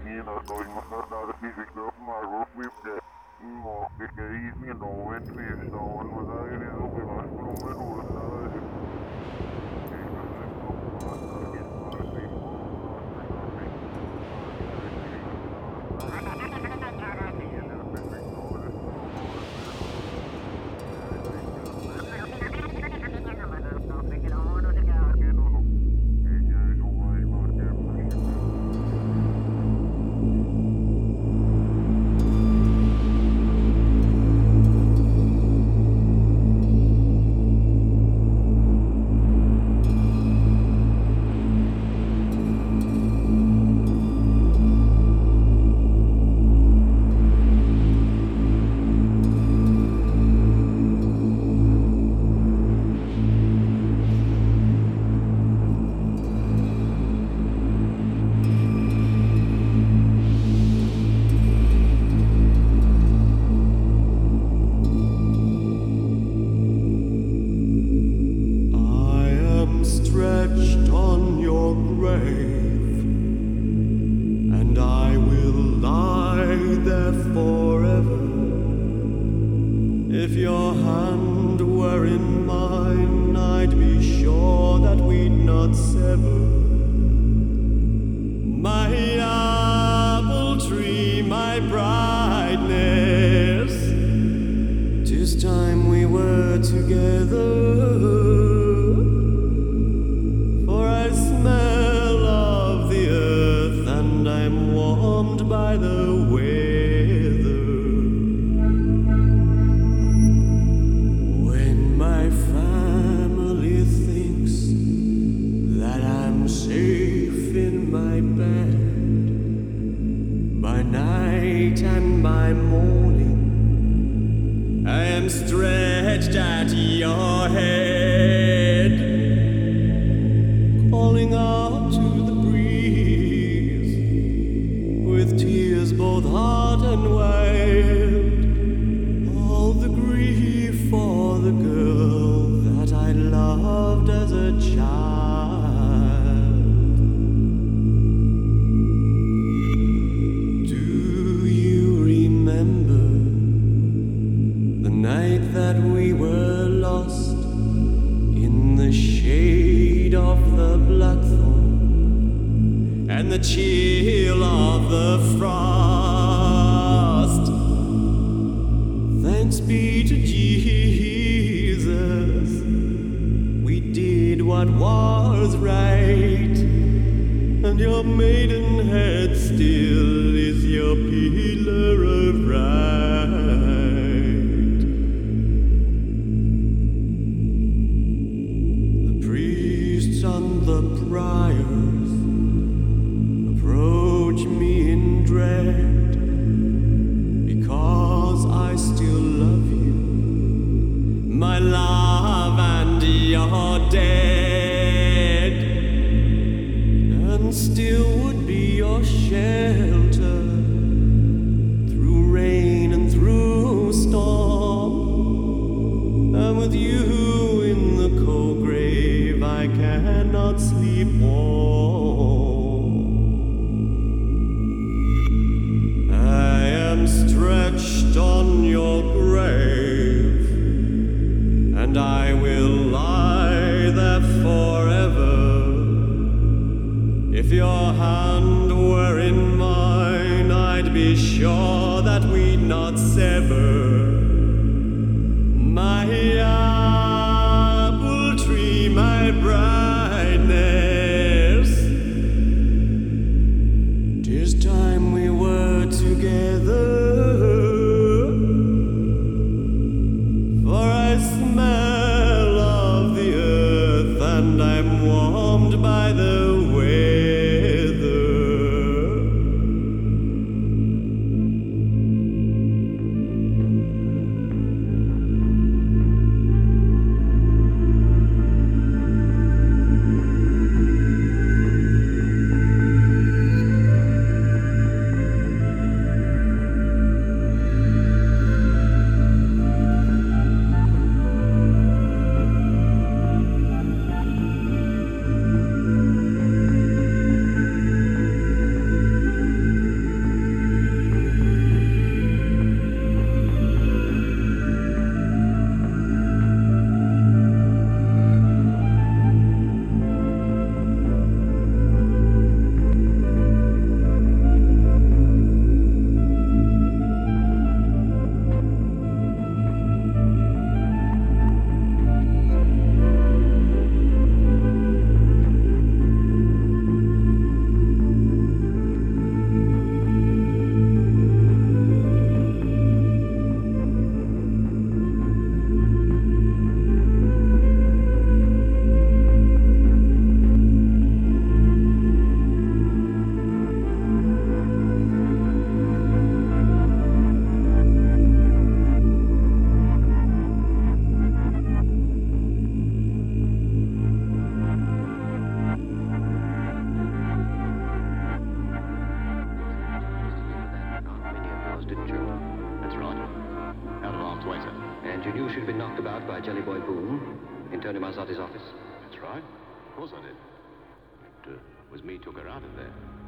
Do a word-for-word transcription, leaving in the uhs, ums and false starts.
Mira, soy más tarde física, Marvel Flip, no, que queréis, mira, no, en fin, no, no, no, no, no, no, no, no, If your hand were in mine, I'd be sure that we'd not sever. My apple tree, my brightness, 'tis time we were together. For I smell of the earth and I'm warmed by the weather. When my family thinks that I'm safe in my bed, by night and by morning I am stretched at your head, calling out to the breeze with tears both hot and wild, all the grief for the girl that I loved as a child. Do you remember the night that we were lost in the shade of the blackthorn and the chill of the frost? Thanks be to Jesus, we did what was right, and your maidenhead still is your pillar of right. The priests and the priors approach me in dread, because I still love you, my love, and you're dead, and still would be your shelter through rain and through storm, and with you in the cold grave I cannot sleep warm. I am stretched on your grave, and I will lie there forever. If your hand were in mine, I'd be sure that we'd not sever. My apple tree, my brightness, 'tis time we were together. For I smell of the earth and I'm warmed by the weather. And you knew she'd been knocked about by Jelly Boy Boone in Tony Marzotti's office? That's right. Of course I did. It uh, was me took her out of there.